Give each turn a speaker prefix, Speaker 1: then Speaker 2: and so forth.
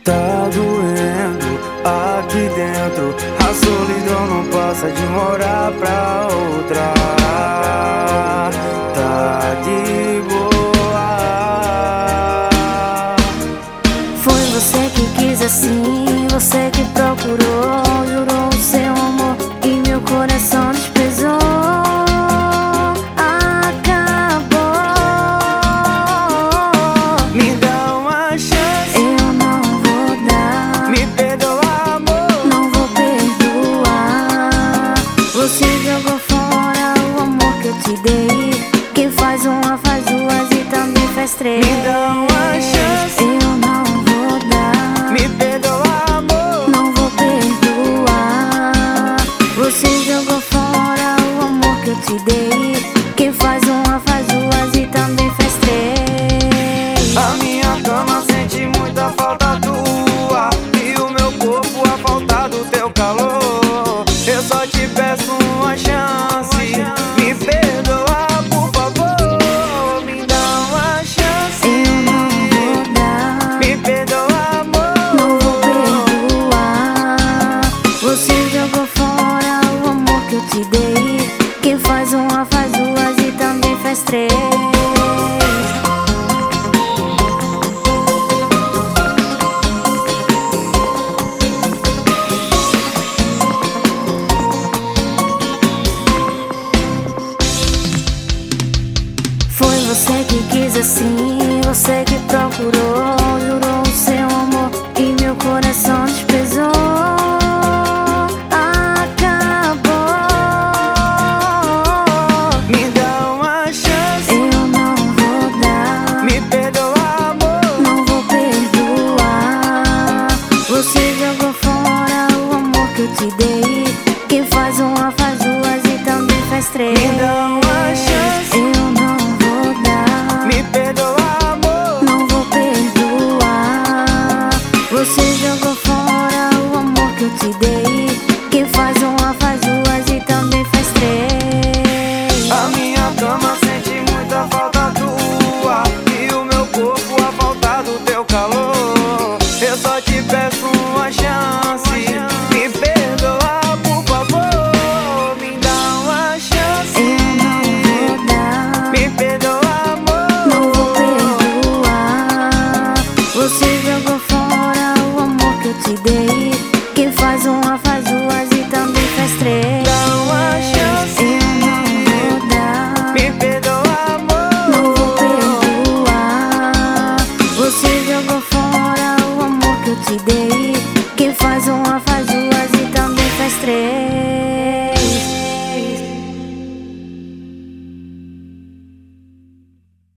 Speaker 1: Tá doendo aqui dentro, a solidão não passa de morar pra outra. Tá de boa.
Speaker 2: Foi você que quis assim, você que procurou, jurou o seu amor e meu coração desprezou. Você jogou fora o amor que eu te dei. Quem faz uma faz duas e também faz três.
Speaker 1: Me dá uma chance,
Speaker 2: eu não vou dar.
Speaker 1: Me perdoa, amor,
Speaker 2: não vou perdoar. Você jogou fora o amor que eu te dei. Quem faz uma faz duas e também faz três.
Speaker 1: A minha cama sente muita falta tua e o meu corpo a falta do teu calor. Eu só te peço uma chance, me perdoa, por favor. Me dá uma chance,
Speaker 2: eu não vou dar.
Speaker 1: Me perdoa, amor,
Speaker 2: não vou perdoar. Você jogou fora o amor que eu te dei. Quem faz uma faz duas e também faz três. Foi você que quis assim, você que procurou, jurou o seu amor e meu coração desprezou. Acabou.
Speaker 1: Me dá uma chance,
Speaker 2: eu não vou dar.
Speaker 1: Me perdoa, amor,
Speaker 2: não vou perdoar. Você jogou fora o amor que eu te dei. Quem faz uma faz duas e também faz três.
Speaker 1: Me dá uma chance,
Speaker 2: eu não vou dar.
Speaker 1: Me perdoa, amor,
Speaker 2: não vou perdoar. Você jogou